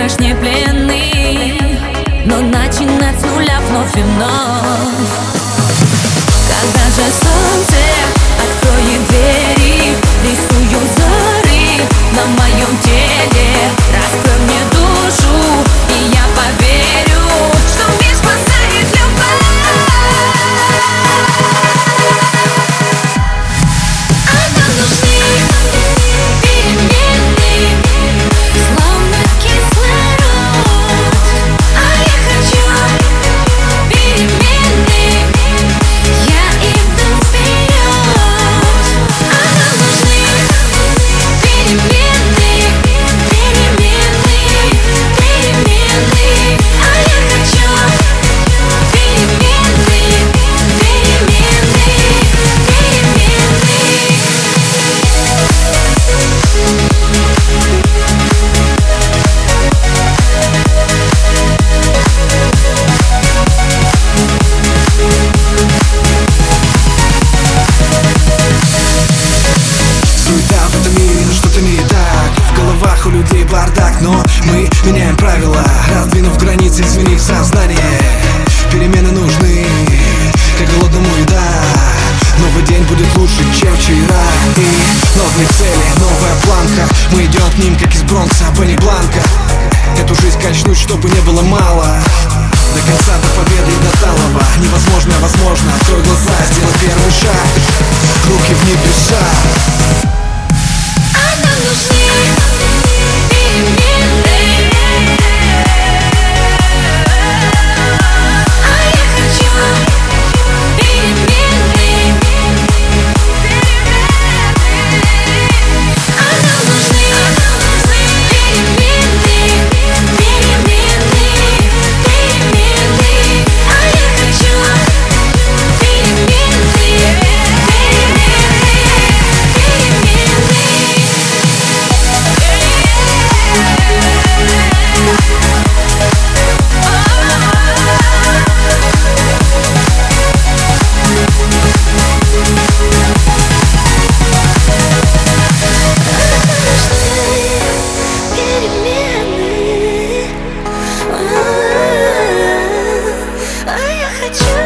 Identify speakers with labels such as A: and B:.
A: наш не пленный, но начинать с нуля вновь и вновь. Когда же солнце откроет двери, рисую зоры на моем теле. Раскрой мне душу, и я поверю, что мир спасает любовь. А нам нужны перемены, словно кислород. А я хочу перемены, я иду вперед. А нам нужны перемены, перемены, перемены. А я хочу перемены, перемены, перемены.
B: Суета в этом мире, но что-то не так. В головах у людей бардак, но мы меняем правила, раздвинув границы, изменив сознание. Перемены нужны, как голодному еда. Новый день будет лучше, чем вчера. И новые цели, новая планка. Мы идем к ним, как из Бронкса, Бенни Бланка. Эту жизнь качнуть, чтобы не было мало. До конца, до победы и до талого. Невозможно, возможно, открой глаза, сделай первый шаг. Руки в небеса.
A: А нам нужны перемены. А я хочу перемены. А нам нужны перемены, перемены, перемены. А я хочу перемены, перемены, перемены. А я хочу